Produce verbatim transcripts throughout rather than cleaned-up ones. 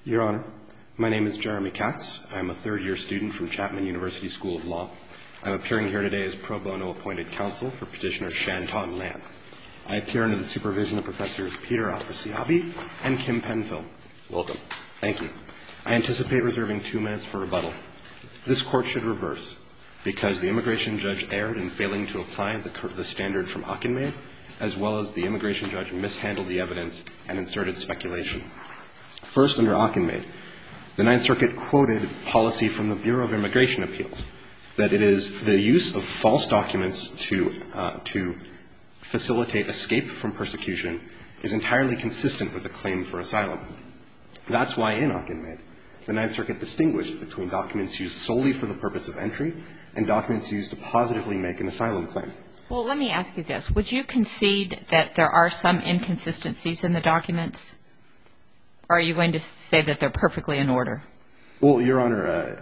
Your Honor, my name is Jeremy Katz. I'm a third-year student from Chapman University School of Law. I'm appearing here today as pro bono appointed counsel for Petitioner Shanton Lan. I appear under the supervision of Professors Peter Afrasiabi and Kim Penfield. Welcome. Thank you. I anticipate reserving two minutes for rebuttal. This Court should reverse, because the immigration judge erred in failing to apply the, the standard from Achenmaid, as well as the immigration judge mishandled the evidence and inserted speculation. First, under Achenmaid, the Ninth Circuit quoted policy from the Bureau of Immigration Appeals, that it is the use of false documents to, uh, to facilitate escape from persecution is entirely consistent with the claim for asylum. That's why in Achenmaid, the Ninth Circuit distinguished between documents used solely for the purpose of entry and documents used to positively make an asylum claim. Well, let me ask you this. Would you concede that there are some inconsistencies in the documents? Or are you going to say that they're perfectly in order? Well, Your Honor, uh,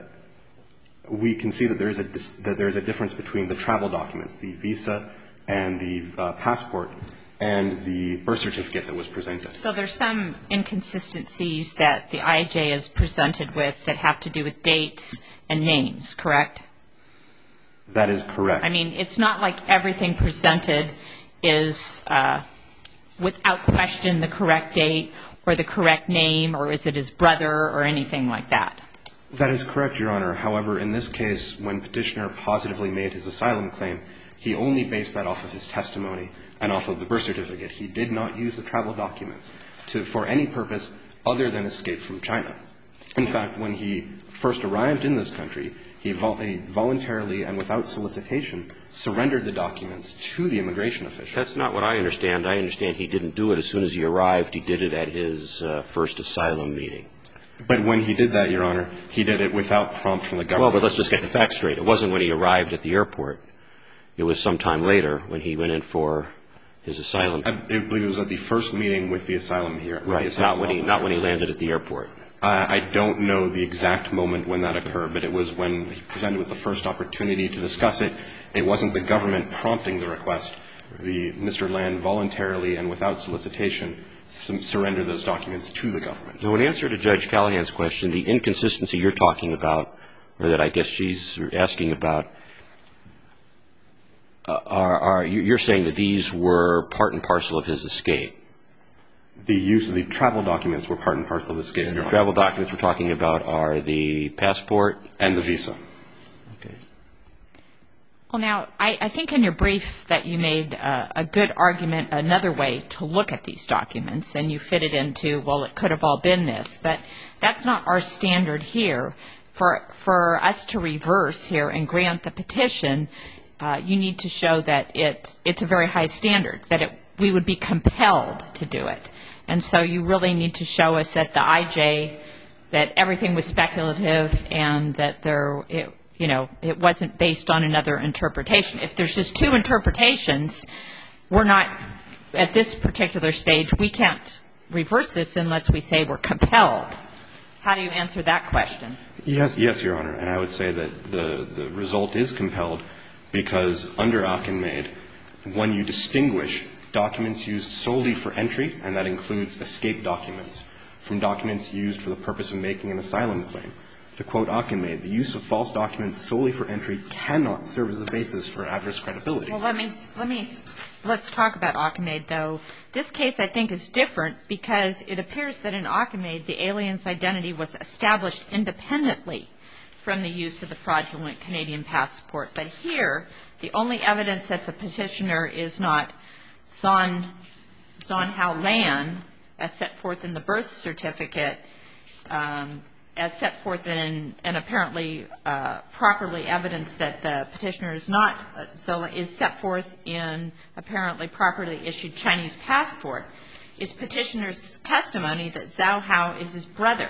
we can see that there is a dis- that there is a difference between the travel documents, the visa and the uh, passport, and the birth certificate that was presented. So there's some inconsistencies that the I J is presented with that have to do with dates and names, correct? That is correct. I mean, it's not like everything presented is uh, without question the correct date or the correct name, or is it his brother or anything like that? That is correct, Your Honor. However, in this case, when Petitioner positively made his asylum claim, he only based that off of his testimony and off of the birth certificate. He did not use the travel documents to, for any purpose other than escape from China. In fact, when he first arrived in this country, he, vol- he voluntarily and without solicitation surrendered the documents to the immigration official. That's not what I understand. I understand he didn't do it as soon as he arrived. He did it at his uh, first asylum meeting. But when he did that, Your Honor, he did it without prompt from the government. Well, but let's just get the facts straight. It wasn't when he arrived at the airport. It was sometime later when he went in for his asylum. I believe it was at the first meeting with the asylum here. Right, asylum not when he not when he landed at the airport. Uh, I don't know the exact moment when that occurred, but it was when he presented with the first opportunity to discuss it. It wasn't the government prompting the request. The Mister Land voluntarily and without solicitation surrendered those documents to the government. Now, in answer to Judge Callahan's question, the inconsistency you're talking about, or that I guess she's asking about, uh, are, are you're saying that these were part and parcel of his escape? The use of the travel documents were part and parcel of the escape. And the travel documents we're talking about are the passport and the visa. Okay. Well, now, I, I think in your brief that you made uh, a good argument, another way to look at these documents, and you fit it into, well, it could have all been this. But that's not our standard here. For, for us to reverse here and grant the petition, uh, you need to show that it, it's a very high standard, that it, we would be compelled to do it. And so you really need to show us that the I J, that everything was speculative and that there, it, you know, it wasn't based on another interpretation. If there's just two interpretations, we're not, at this particular stage, we can't reverse this unless we say we're compelled. How do you answer that question? Yes, yes, Your Honor. And I would say that the, the result is compelled because under Achenmaid, when you distinguish documents used solely for entry, and that includes escape documents, from documents used for the purpose of making an asylum claim. To quote Achenmaid, the use of false documents solely for entry cannot serve as the basis for adverse credibility. Well, let me, let me, let's talk about Achenmaid, though. This case, I think, is different because it appears that in Achenmaid, the alien's identity was established independently from the use of the fraudulent Canadian passport. But here, the only evidence that the petitioner is not Zon, Zon Hao Lan, as set forth in the birth certificate, um, as set forth in, and apparently uh, properly evidenced that the petitioner is not, uh, so is set forth in apparently properly issued Chinese passport, is petitioner's testimony that Zhao Hao is his brother.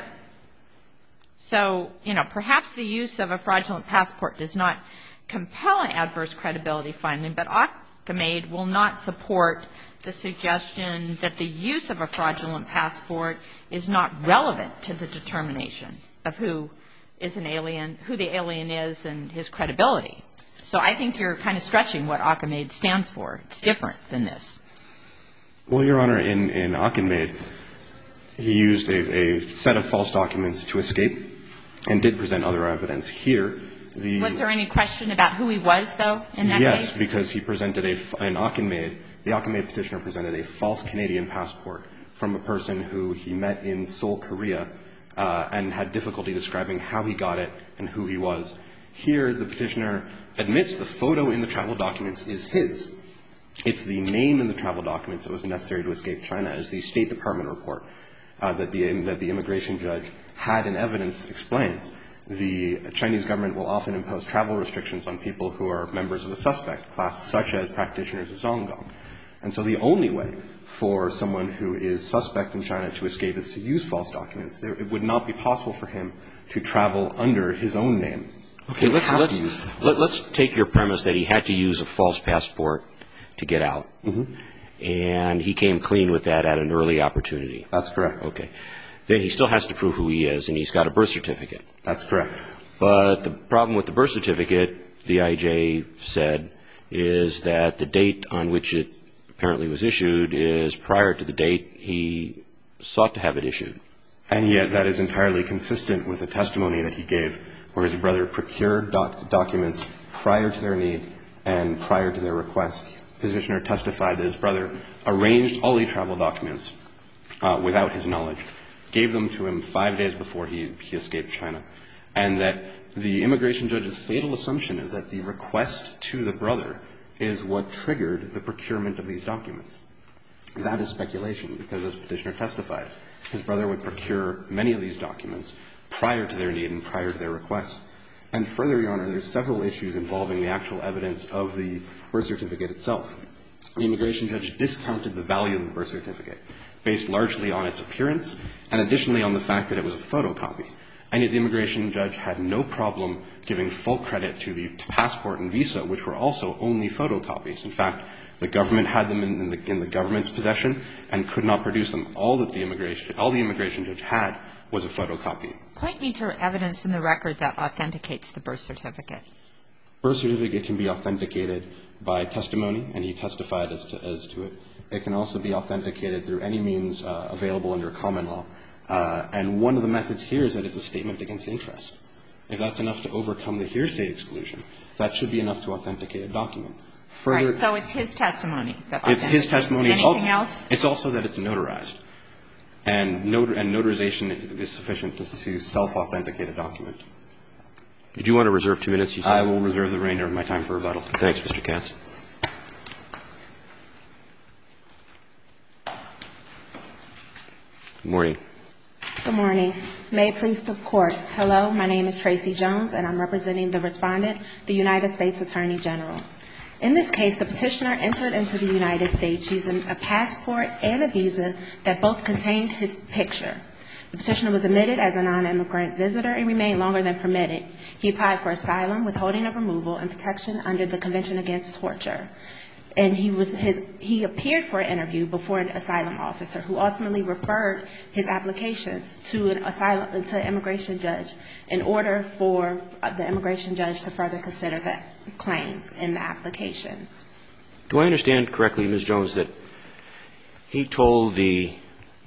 So, you know, perhaps the use of a fraudulent passport does not compel an adverse credibility finding, but Achenmaid will not support the suggestion that the use of a fraudulent passport is not relevant to the determination of who is an alien, who the alien is and his credibility. So I think you're kind of stretching what Achenmaid stands for. It's different than this. Well, Your Honor, in, in Achenmaid, He used a, a set of false documents to escape and did present other evidence. Here, the... Was there any question about who he was, though, in that yes, case? Yes, because he presented a, an Achinmaid, the Achinmaid petitioner presented a false Canadian passport from a person who he met in Seoul, Korea, uh, and had difficulty describing how he got it and who he was. Here, the petitioner admits the photo in the travel documents is his. It's the name in the travel documents that was necessary to escape China, as the State Department report uh, that the that the immigration judge had in evidence explains. The Chinese government will often impose travel restrictions on people who are members of the suspect class, such as practitioners of Zhonggong. And so the only way for someone who is suspect in China to escape is to use false documents. There, it would not be possible for him to travel under his own name. Okay, let's let's, let, let's take your premise that he had to use a false passport to get out. Mm-hmm. And he came clean with that at an early opportunity. That's correct. Okay. Then he still has to prove who he is, and he's got a birth certificate. That's correct. But the problem with the birth certificate, the I J said, is that the date on which it apparently was issued is prior to the date he sought to have it issued. And yet that is entirely consistent with the testimony that he gave, where his brother procured doc- documents prior to their need and prior to their request. The petitioner testified that his brother arranged all the travel documents uh, without his knowledge, gave them to him five days before he, he escaped China, and that the immigration judge's fatal assumption is that the request to the brother is what triggered the procurement of these documents. That is speculation, because as petitioner testified, his brother would procure many of these documents prior to their need and prior to their request. And further, Your Honor, there's several issues involving the actual evidence of the birth certificate itself. The immigration judge discounted the value of the birth certificate based largely on its appearance and additionally on the fact that it was a photocopy. And yet the immigration judge had no problem giving full credit to the passport and visa, which were also only photocopies. In fact, the government had them in, in, the, in the government's possession and could not produce them. All that the immigration, all the immigration judge had was a photocopy. Point me to evidence in the record that authenticates the birth certificate. Birth certificate can be authenticated by testimony, and he testified as to, as to it. It can also be authenticated through any means uh, available under common law. Uh, and one of the methods here is that it's a statement against interest. If that's enough to overcome the hearsay exclusion, that should be enough to authenticate a document. Further, right, so it's his testimony that authenticates. It's his testimony. Anything it's also, else? It's also that it's notarized. And, notar- and notarization is sufficient to, to self-authenticate a document. Did you want to reserve two minutes, you said? I will reserve the remainder of my time for rebuttal. Thanks, Mister Katz. Good morning. Good morning. May it please the Court. Hello, my name is Tracy Jones, and I'm representing the respondent, the United States Attorney General. In this case, the petitioner entered into the United States using a passport and a visa that both contained his picture. The petitioner was admitted as a non-immigrant visitor and remained longer than permitted. He applied for asylum, withholding of removal, and protection under the Convention Against Torture. And he was his he appeared for an interview before an asylum officer who ultimately referred his applications to an asylum to an immigration judge in order for the immigration judge to further consider the claims in the applications. Do I understand correctly, Miz Jones, that he told the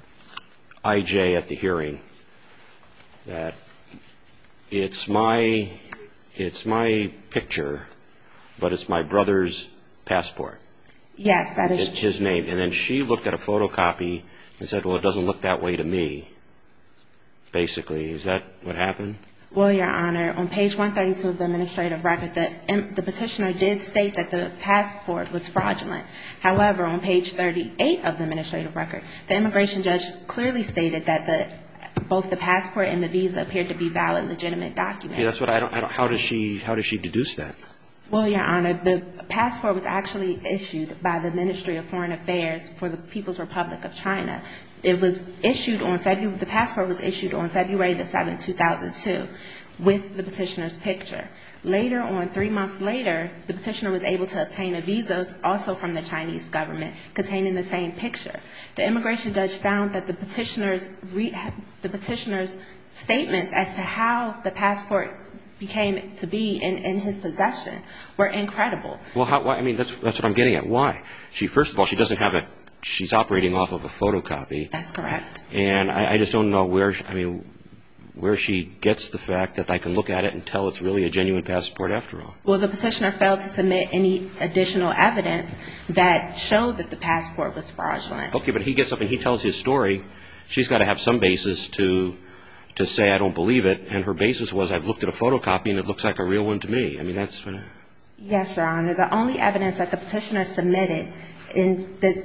I J at the hearing that it's my it's my picture, but it's my brother's passport? Yes, that is. It's his name. And then she looked at a photocopy and said, well, it doesn't look that way to me, basically. Is that what happened? Well, Your Honor, on page one thirty-two of the administrative record, the, the petitioner did state that the passport was fraudulent. However, on page thirty-eight of the administrative record, the immigration judge clearly stated that the, both the passport and the visa appeared to be valid, legitimate documents. Yeah, that's what I don't, I don't how does she how does she deduce that? Well, Your Honor, the passport was actually issued by the Ministry of Foreign Affairs for the People's Republic of China. It was issued on February, the passport was issued on February the seventh, two thousand two, with the petitioner's picture. Later on, three months later, the petitioner was able to obtain a visa also from the Chinese government containing the same picture. The immigration judge found that the petitioner's, re, the petitioner's statements as to how the passport became to be in, in his possession were incredible. Well, how, why, I mean, that's that's what I'm getting at. Why? She first of all, she doesn't have a she's operating off of a photocopy. That's correct. And I, I just don't know where, I mean, where she gets the fact that I can look at it and tell it's really a genuine passport after all. Well, the petitioner failed to submit any additional evidence that showed that the passport was fraudulent. Okay, but he gets up and he tells his story. She's got to have some basis to to say I don't believe it, and her basis was I've looked at a photocopy and it looks like a real one to me. I mean, that's... Uh, yes, Your Honor. The only evidence that the petitioner submitted in the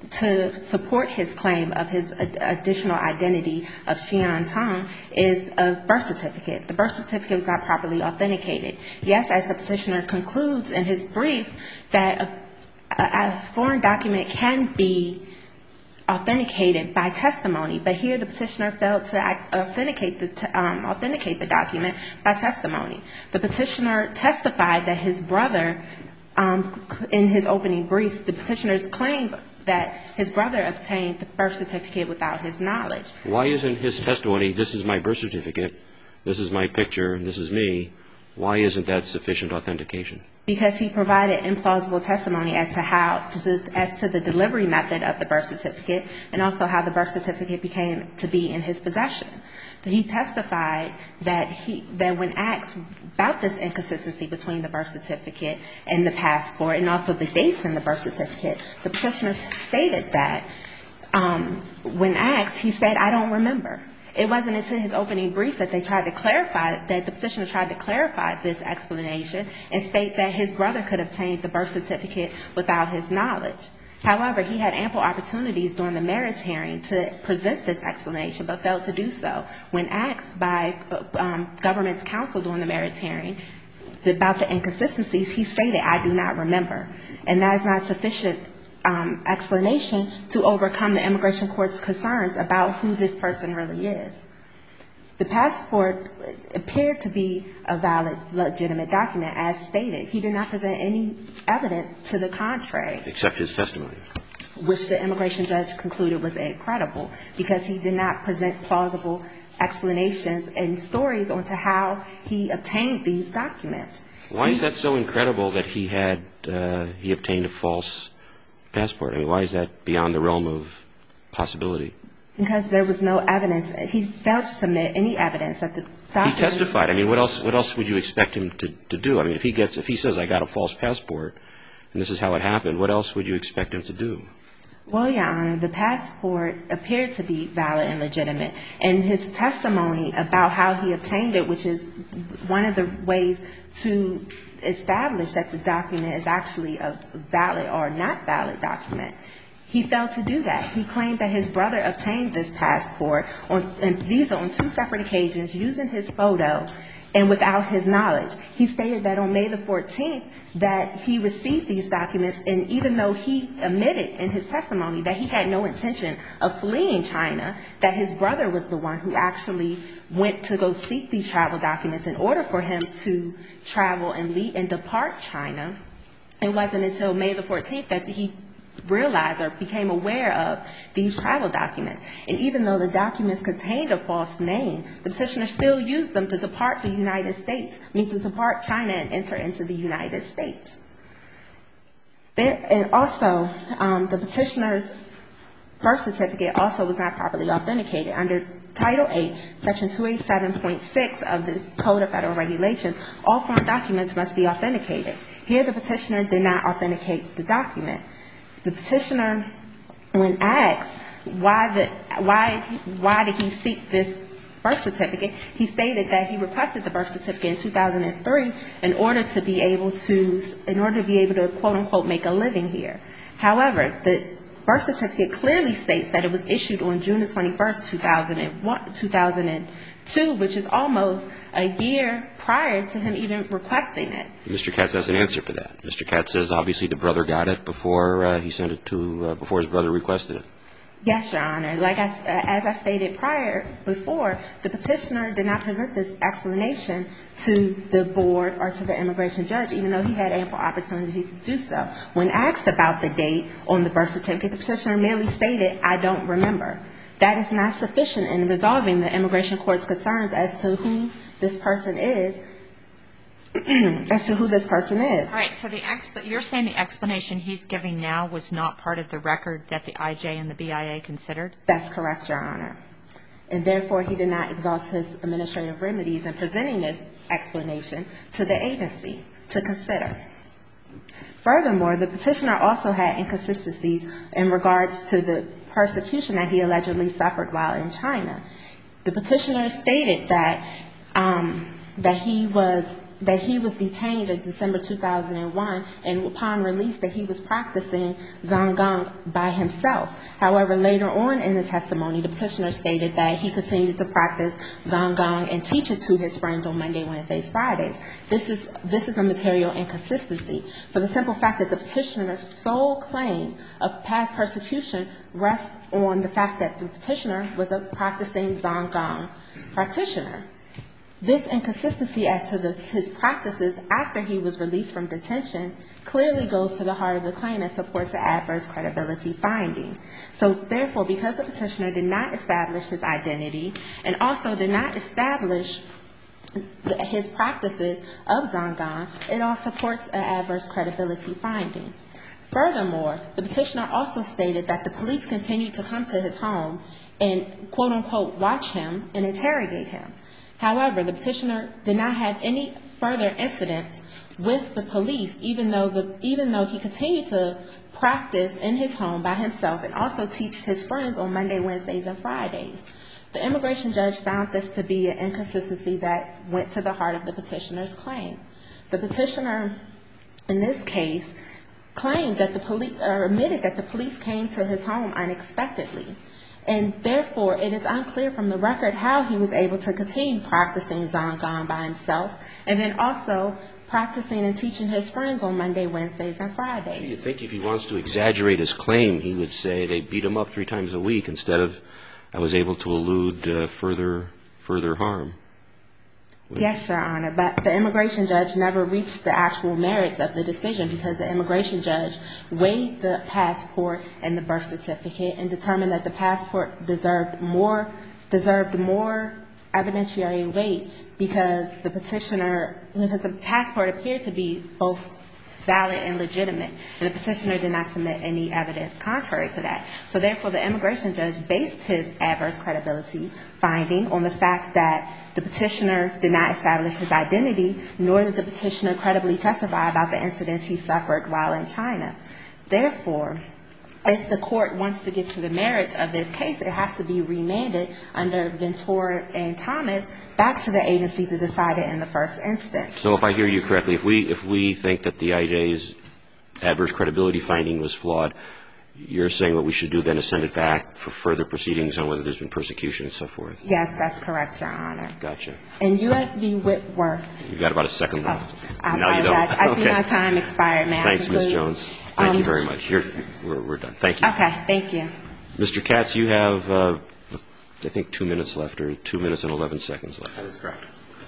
to support his claim of his additional identity of Xian Tong is a birth certificate. The birth certificate was not properly authenticated. Yes, as the petitioner concludes in his briefs, that a, a, a foreign document can be authenticated by testimony, but here the petitioner failed to authenticate the um, authenticate the document by testimony. The petitioner testified that his brother, um, in his opening briefs, the petitioner claimed that his brother obtained the birth certificate without his knowledge. Why isn't his testimony, this is my birth certificate, this is my picture, this is me, why isn't that sufficient authentication? Because he provided implausible testimony as to how, as to the delivery method of the birth certificate, and also how the birth certificate became to be in his possession. He testified that he, that when asked about this inconsistency between the birth certificate and the passport, and also the dates in the birth certificate, the petitioner stated that um, when asked, he said, "I don't remember." It wasn't until his opening brief that they tried to clarify, that the petitioner tried to clarify this explanation and state that his brother could obtain the birth certificate without his knowledge. However, he had ample opportunities during the merits hearing to present this explanation, but failed to do so. When asked by um, government's counsel during the merits hearing about the inconsistencies, he stated, "I do not remember." And that is not sufficient Um, explanation to overcome the immigration court's concerns about who this person really is. The passport appeared to be a valid, legitimate document, as stated. He did not present any evidence to the contrary. Except his testimony. Which the immigration judge concluded was incredible, because he did not present plausible explanations and stories onto how he obtained these documents. Why is that so incredible that he had, uh, he obtained a false passport? I mean, why is that beyond the realm of possibility? Because there was no evidence. He failed to submit any evidence that the documents... He testified. I mean, what else, what else would you expect him to, to do? I mean, if he gets, if he says, "I got a false passport, and this is how it happened," what else would you expect him to do? Well, Your Honor, the passport appeared to be valid and legitimate. And his testimony about how he obtained it, which is one of the ways to establish that the document is actually a valid or not valid document, he failed to do that. He claimed that his brother obtained this passport on, and these are on two separate occasions, using his photo and without his knowledge. He stated that on May the fourteenth that he received these documents, and even though he admitted in his testimony that he had no intention of fleeing China, that his brother was the one who actually went to go seek these travel documents in order for him to travel and leave and depart China. It wasn't until May the fourteenth that he realized or became aware of these travel documents. And even though the documents contained a false name, the petitioner still used them to depart the United States, I mean to depart China and enter into the United States. There, and also, um, the petitioner's birth certificate also was not properly authenticated. Under Title eight, Section two eighty-seven point six of the Code of Federal Regulations, all foreign documents must be authenticated. Here, the petitioner did not authenticate the document. The petitioner, when asked why the why why did he seek this birth certificate, he stated that he requested the birth certificate in two thousand three in order to be able to in order to be able to quote unquote make a living here. However, the birth certificate clearly states that it was issued on June the twenty-first, two thousand two, which is almost a year prior to him even requesting it. Mister Katz has an answer for that. Mister Katz says obviously the brother got it before uh, he sent it to, uh, before his brother requested it. Yes, Your Honor. Like I, as I stated prior, before, the petitioner did not present this explanation to the board or to the immigration judge, even though he had ample opportunity to do so. When asked about the date on the birth certificate, the petitioner merely stated, "I don't remember." That is not sufficient in resolving the immigration court's concerns as to who this person is as to who this person is. All right, so the exp- you're saying the explanation he's giving now was not part of the record that the I J and the B I A considered? That's correct, Your Honor. And therefore, he did not exhaust his administrative remedies in presenting this explanation to the agency to consider. Furthermore, the petitioner also had inconsistencies in regards to the persecution that he allegedly suffered while in China. The petitioner stated that um, that he was that he was detained in December two thousand one, and upon release that he was practicing Zonggang by himself. However, later on in the testimony, the petitioner stated that he continued to practice Zonggang and teach it to his friends on Monday, Wednesdays, Fridays. This is this is a material inconsistency for the simple fact that the petitioner's sole claim of past persecution rests on the fact that the petitioner was a practicing Zonggang practitioner. This inconsistency as to the, his practices after he was released from detention clearly goes to the heart of the claim and supports an adverse credibility finding. So therefore, because the petitioner did not establish his identity and also did not establish his practices of Zonggang, it all supports an adverse credibility finding. Furthermore, the petitioner also stated that the police continued to come to his home and, quote unquote, watch him and interrogate him. However, the petitioner did not have any further incidents with the police, even though the even though he continued to practice in his home by himself and also teach his friends on Monday, Wednesdays, and Fridays. The immigration judge found this to be an inconsistency that went to the heart of the petitioner's claim. The petitioner, in this case, claimed that the police, or admitted that the police came to his home unexpectedly. And therefore, it is unclear from the record how he was able to continue practicing Zonggang by himself and then also practicing and teaching his friends on Monday, Wednesdays, and Fridays. You think if he wants to exaggerate his claim, he would say they beat him up three times a week instead of I was able to elude uh, further further harm. Yes, Your Honor, but the immigration judge never reached the actual merits of the decision because the immigration judge weighed the passport and the birth certificate and determined that the passport deserved more deserved more evidentiary weight because the petitioner, because the passport appeared to be both valid and legitimate, and the petitioner did not submit any evidence contrary to that. So therefore, the immigration judge based his adverse credibility finding on the fact that the petitioner did not establish his identity, nor did the petitioner credibly testify about the incidents he suffered while in China. Therefore, if the court wants to get to the merits of this case, it has to be remanded under Ventura and Thomas back to the agency to decide it in the first instance. So if I hear you correctly, if we if we think that the I J's adverse credibility finding was flawed, you're saying what we should do then is send it back for further proceedings on whether there's been persecution and so forth? Yes, that's correct, Your Honor. Gotcha. In U S v. Whitworth. You've got about a second left. Oh, I no, you don't. apologize. I see Okay. my time expired. May I Thanks, conclude? Miz Jones. Thank Um, you very much. You're, we're, we're done. Thank you. Okay, thank you. Mister Katz, you have, uh, I think, two minutes left, or two minutes and eleven seconds left. That is correct.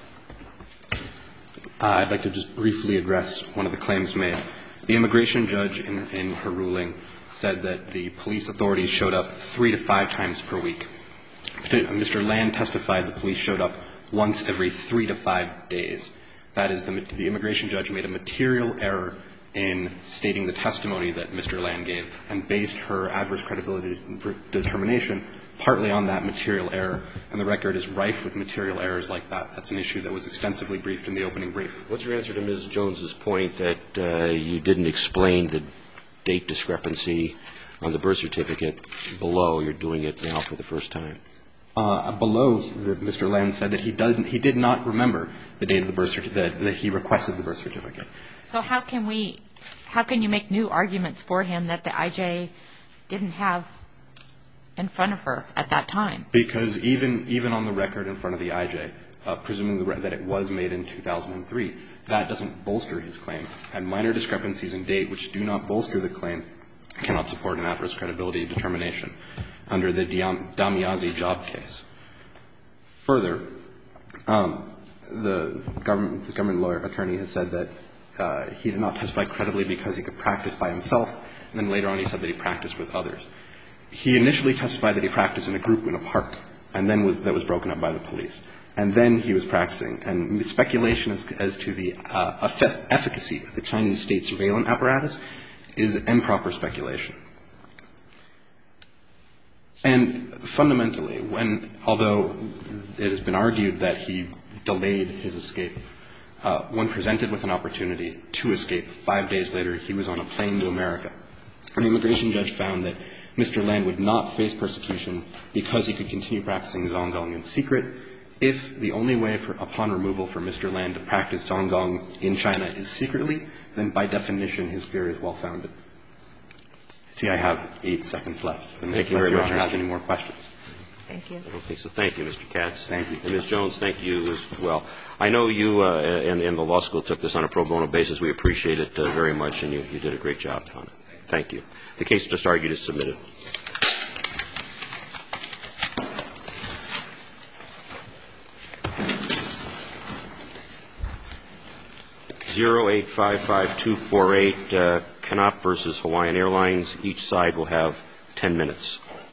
Uh, I'd like to just briefly address one of the claims made. The immigration judge in, in her ruling said that the police authorities showed up three to five times per week. Mister Land testified the police showed up once every three to five days. That is, the, the immigration judge made a material error in stating the testimony that Mister Land gave and based her adverse credibility determination partly on that material error. And the record is rife with material errors like that. That's an issue that was extensively briefed in the opening brief. What's your answer to Miz Jones's point that uh, you didn't explain the date discrepancy on the birth certificate below? You're doing it now for the first time. Uh, below, the, Mister Land said that he doesn't, he did not remember the date of the birth certificate, that, that he requested the birth certificate. So how can we, how can you make new arguments for him that the I J didn't have in front of her at that time? Because even, even on the record in front of the I J, uh, presuming the, that it was made in two thousand three, that doesn't bolster his claim. And minor discrepancies in date which do not bolster the claim cannot support an adverse credibility determination under the Damiazi job case. Further, um, the government, the government lawyer attorney has said that uh, he did not testify credibly because he could practice by himself, and then later on he said that he practiced with others. He initially testified that he practiced in a group in a park, and then was, that was broken up by the police. And then he was practicing. And speculation as, as to the uh, efficacy of the Chinese state surveillance apparatus is improper speculation. And fundamentally, when, although it has been argued that he delayed his escape, uh, when presented with an opportunity to escape, five days later he was on a plane to America. And the immigration judge found that Mister Land would not face persecution because he could continue practicing Zhonggong in secret if the only way for, upon removal for Mister Land to practice Zhonggong in China is secretly, then by definition his fear is well-founded. See, I have eight seconds left. Thank you very much. Unless Your Honor has any more questions. Thank you. I don't think so. Thank you, Mister Katz. Thank you. And Miz Jones, thank you as well. I know you uh, and, and the law school took this on a pro bono basis. We appreciate it uh, very much, and you, you did a great job on it. Thank you. The case just argued is submitted. zero eight five five two four eight, uh, Canop versus Hawaiian Airlines. Each side will have ten minutes.